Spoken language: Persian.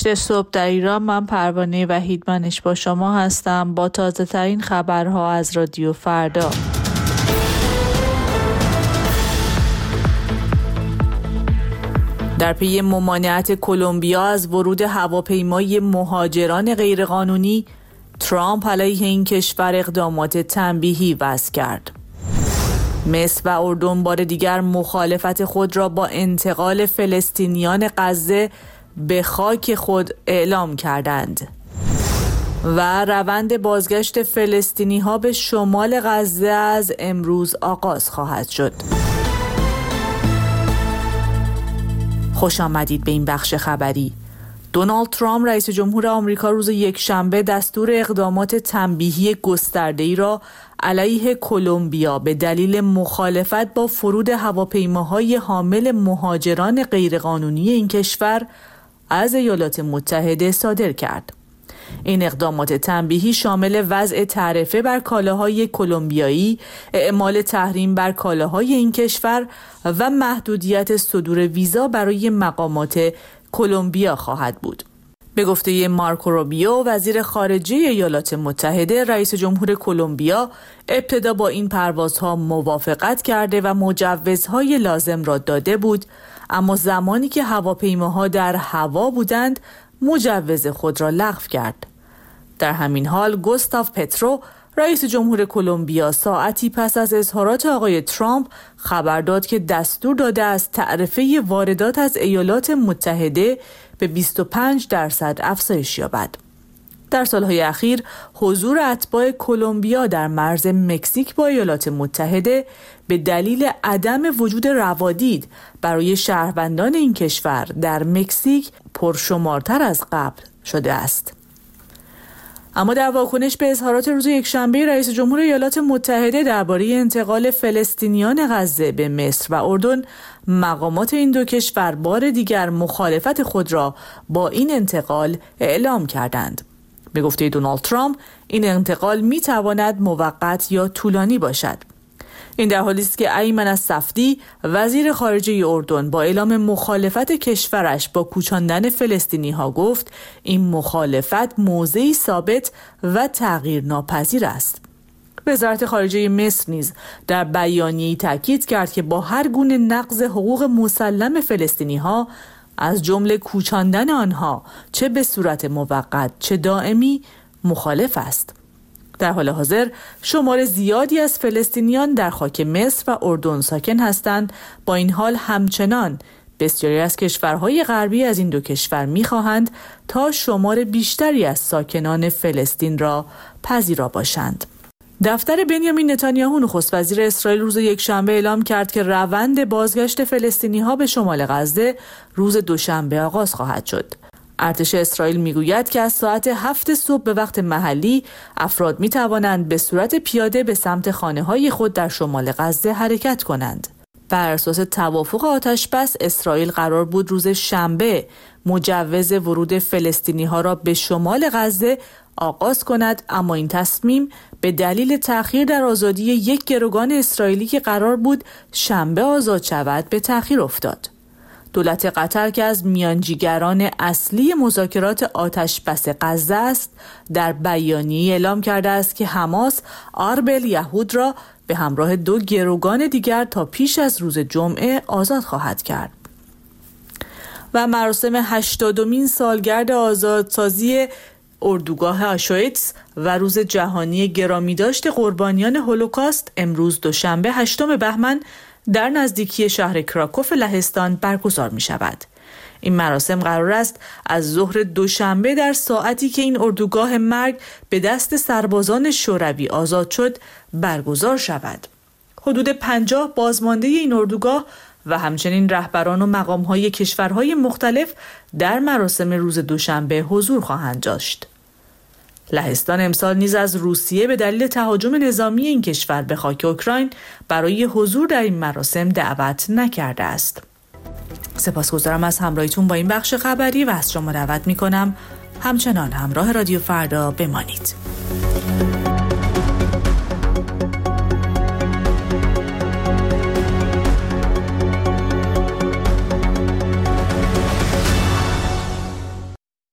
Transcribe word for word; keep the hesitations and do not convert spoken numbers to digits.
هشت صبح در ایران. من پروانه وحیدمنش با شما هستم با تازه ترین خبرها از رادیو فردا. در پی ممانعت کلمبیا از ورود هواپیمای مهاجران غیرقانونی، ترامپ علیه این کشور اقدامات تنبیهی وضع کرد. مصر و اردن بار دیگر مخالفت خود را با انتقال فلسطینیان غزه به خاک خود اعلام کردند و روند بازگشت فلسطینی ها به شمال غزه از امروز آغاز خواهد شد. خوش آمدید به این بخش خبری. دونالد ترامپ رئیس جمهور آمریکا روز یکشنبه دستور اقدامات تنبیهی گسترده‌ای را علیه کلمبیا به دلیل مخالفت با فرود هواپیماهای حامل مهاجران غیرقانونی این کشور از ایالات متحده صادر کرد. این اقدامات تنبیهی شامل وضع تعرفه بر کالاهای کلمبیایی، اعمال تحریم بر کالاهای این کشور و محدودیت صدور ویزا برای مقامات کلمبیا خواهد بود. به گفته مارکو روبیو، وزیر خارجه ایالات متحده، رئیس جمهور کلمبیا ابتدا با این پروازها موافقت کرده و مجوزهای لازم را داده بود، اما زمانی که هواپیماها در هوا بودند مجوز خود را لغو کرد. در همین حال گوستاو پترو، رئیس جمهور کلمبیا، ساعتی پس از اظهارات آقای ترامپ خبر داد که دستور داده است تعرفه واردات از ایالات متحده به بیست و پنج درصد افزایش یابد. در سالهای اخیر حضور اتباع کلمبیا در مرز مکزیک با ایالات متحده به دلیل عدم وجود روادید برای شهروندان این کشور در مکزیک پرشمارتر از قبل شده است. اما در واکنش به اظهارات روز یکشنبه رئیس جمهور ایالات متحده درباره انتقال فلسطینیان غزه به مصر و اردن، مقامات این دو کشور بار دیگر مخالفت خود را با این انتقال اعلام کردند. به گفته دونالد ترامپ، این انتقال می تواند موقت یا طولانی باشد. این در حالی است که ایمن الصفدی، وزیر خارجه اردن، با اعلام مخالفت کشورش با کوچاندن فلسطینی ها گفت این مخالفت موضعی ثابت و تغییر ناپذیر است. وزارت خارجه مصر نیز در بیانیه‌ای تاکید کرد که با هر گونه نقض حقوق مسلم فلسطینی ها، از جمله کوچاندن آنها چه به صورت موقت چه دائمی، مخالف است. در حال حاضر شمار زیادی از فلسطینیان در خاک مصر و اردن ساکن هستند. با این حال همچنان بسیاری از کشورهای غربی از این دو کشور می‌خواهند تا شمار بیشتری از ساکنان فلسطین را پذیرا باشند. دفتر بنیامین نتانیاهو، نخست وزیر اسرائیل، روز یکشنبه اعلام کرد که روند بازگشت فلسطینی‌ها به شمال غزه روز دوشنبه آغاز خواهد شد. ارتش اسرائیل میگوید که از ساعت هفت صبح به وقت محلی افراد می توانند به صورت پیاده به سمت خانه‌های خود در شمال غزه حرکت کنند. بر اساس توافق آتش‌بس، اسرائیل قرار بود روز شنبه مجوز ورود فلسطینی‌ها را به شمال غزه آغاز کند، اما این تصمیم به دلیل تأخیر در آزادی یک گروگان اسرائیلی که قرار بود شنبه آزاد شود به تأخیر افتاد. دولت قطر که از میانجیگران اصلی مذاکرات آتش‌بس غزه است، در بیانیه‌ای اعلام کرده است که حماس آرب الیهود را به همراه دو گروگان دیگر تا پیش از روز جمعه آزاد خواهد کرد. و مراسم هشتادمین سالگرد آزادسازی اردوگاه آشویتس و روز جهانی گرامیداشت قربانیان هولوکاست امروز دوشنبه هشتم بهمن در نزدیکی شهر کراکوف لهستان برگزار می شود. این مراسم قرار است از ظهر دوشنبه در ساعتی که این اردوگاه مرگ به دست سربازان شوروی آزاد شد برگزار شود. حدود پنجاه بازمانده این اردوگاه و همچنین رهبران و مقام‌های کشورهای مختلف در مراسم روز دوشنبه حضور خواهند داشت. لهستان امسال نیز از روسیه به دلیل تهاجم نظامی این کشور به خاک اوکراین برای حضور در این مراسم دعوت نکرده است. سپاسگزارم از همراهیتون با این بخش خبری و از شما دعوت می‌کنم همچنان همراه رادیو فردا بمانید.